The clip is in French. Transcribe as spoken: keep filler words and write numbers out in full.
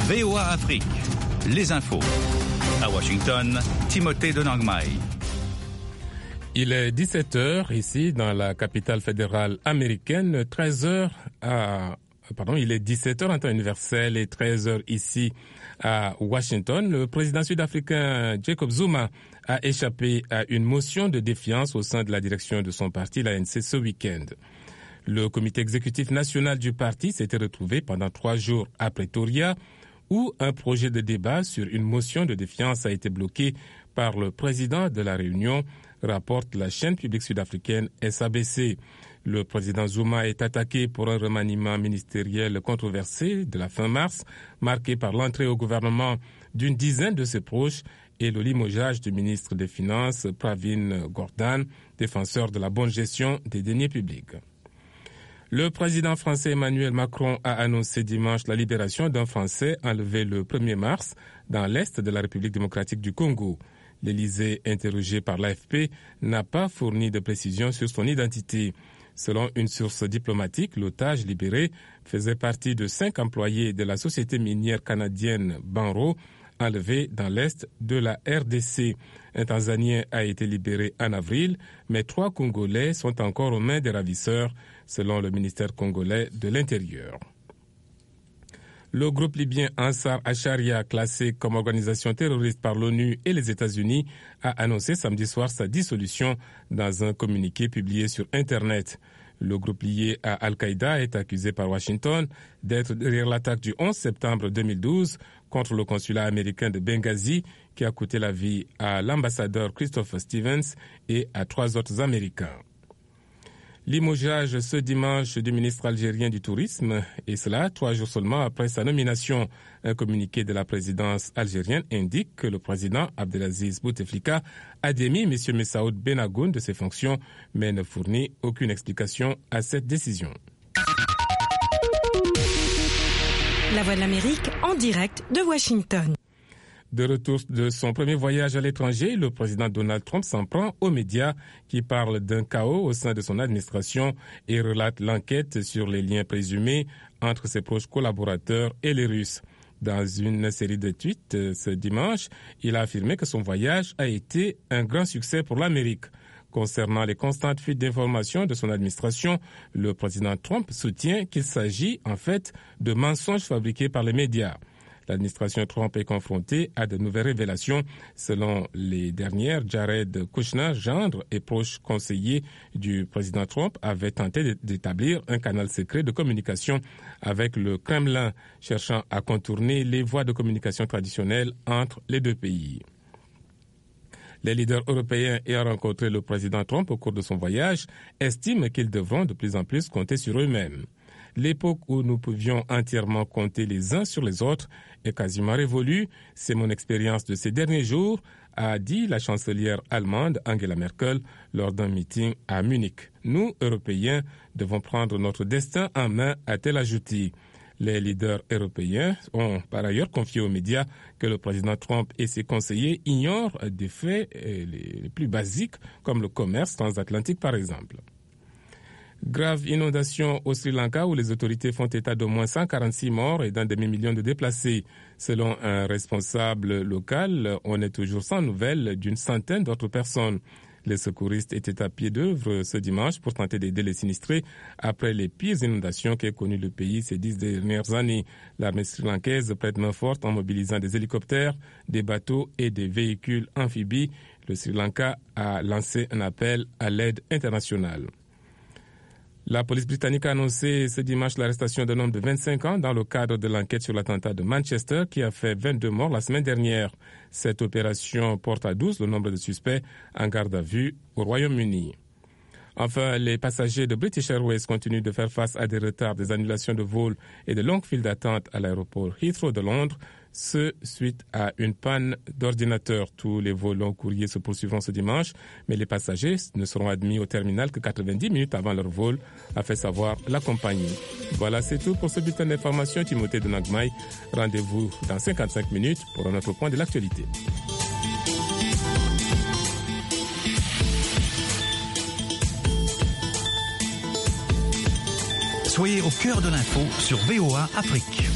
V O A Afrique, les infos. À Washington, Timothée de Nangmai. Il est dix-sept heures ici dans la capitale fédérale américaine, treize heures à... Pardon, il est dix-sept heures en temps universel et treize heures ici à Washington. Le président sud-africain Jacob Zuma a échappé à une motion de défiance au sein de la direction de son parti, l'A N C, ce week-end. Le comité exécutif national du parti s'était retrouvé pendant trois jours à Pretoria, où un projet de débat sur une motion de défiance a été bloqué par le président de la Réunion, rapporte la chaîne publique sud-africaine S A B C. Le président Zuma est attaqué pour un remaniement ministériel controversé de la fin mars, marqué par l'entrée au gouvernement d'une dizaine de ses proches et le limogeage du ministre des Finances, Pravin Gordhan, défenseur de la bonne gestion des deniers publics. Le président français Emmanuel Macron a annoncé dimanche la libération d'un Français enlevé le premier mars dans l'est de la République démocratique du Congo. L'Élysée, interrogé par l'A F P, n'a pas fourni de précisions sur son identité. Selon une source diplomatique, l'otage libéré faisait partie de cinq employés de la société minière canadienne Banro, enlevés dans l'est de la R D C. Un Tanzanien a été libéré en avril, mais trois Congolais sont encore aux mains des ravisseurs, selon le ministère congolais de l'Intérieur. Le groupe libyen Ansar Acharia, classé comme organisation terroriste par l'ONU et les États-Unis, a annoncé samedi soir sa dissolution dans un communiqué publié sur Internet. Le groupe lié à Al-Qaïda est accusé par Washington d'être derrière l'attaque du onze septembre deux mille douze contre le consulat américain de Benghazi qui a coûté la vie à l'ambassadeur Christopher Stevens et à trois autres Américains. Limogeage ce dimanche du ministre algérien du Tourisme, et cela trois jours seulement après sa nomination. Un communiqué de la présidence algérienne indique que le président Abdelaziz Bouteflika a démis M. Messaoud Benagoun de ses fonctions, mais ne fournit aucune explication à cette décision. La Voix de l'Amérique en direct de Washington. De retour de son premier voyage à l'étranger, le président Donald Trump s'en prend aux médias qui parlent d'un chaos au sein de son administration et relate l'enquête sur les liens présumés entre ses proches collaborateurs et les Russes. Dans une série de tweets ce dimanche, il a affirmé que son voyage a été un grand succès pour l'Amérique. Concernant les constantes fuites d'informations de son administration, le président Trump soutient qu'il s'agit en fait de mensonges fabriqués par les médias. L'administration Trump est confrontée à de nouvelles révélations. Selon les dernières, Jared Kushner, gendre et proche conseiller du président Trump, avait tenté d'établir un canal secret de communication avec le Kremlin, cherchant à contourner les voies de communication traditionnelles entre les deux pays. Les leaders européens ayant rencontré le président Trump au cours de son voyage estiment qu'ils devront de plus en plus compter sur eux-mêmes. L'époque où nous pouvions entièrement compter les uns sur les autres est quasiment révolue. C'est mon expérience de ces derniers jours, a dit la chancelière allemande Angela Merkel lors d'un meeting à Munich. Nous, Européens, devons prendre notre destin en main, a-t-elle ajouté. Les leaders européens ont par ailleurs confié aux médias que le président Trump et ses conseillers ignorent des faits les plus basiques comme le commerce transatlantique par exemple. Grave inondation au Sri Lanka où les autorités font état d'au moins cent quarante-six morts et d'un demi-million de déplacés. Selon un responsable local, on est toujours sans nouvelles d'une centaine d'autres personnes. Les secouristes étaient à pied d'œuvre ce dimanche pour tenter d'aider les sinistrés après les pires inondations qu'a connues le pays ces dix dernières années. L'armée sri-lankaise prête main forte en mobilisant des hélicoptères, des bateaux et des véhicules amphibies. Le Sri Lanka a lancé un appel à l'aide internationale. La police britannique a annoncé ce dimanche l'arrestation d'un homme de vingt-cinq ans dans le cadre de l'enquête sur l'attentat de Manchester qui a fait vingt-deux morts la semaine dernière. Cette opération porte à douze le nombre de suspects en garde à vue au Royaume-Uni. Enfin, les passagers de British Airways continuent de faire face à des retards, des annulations de vols et de longues files d'attente à l'aéroport Heathrow de Londres, ce suite à une panne d'ordinateur. Tous les vols long courriers se poursuivront ce dimanche, mais les passagers ne seront admis au terminal que quatre-vingt-dix minutes avant leur vol, a fait savoir la compagnie. Voilà, c'est tout pour ce bulletin d'information. Timothée de Nangmai. Rendez-vous dans cinquante-cinq minutes pour un autre point de l'actualité. Soyez au cœur de l'info sur V O A Afrique.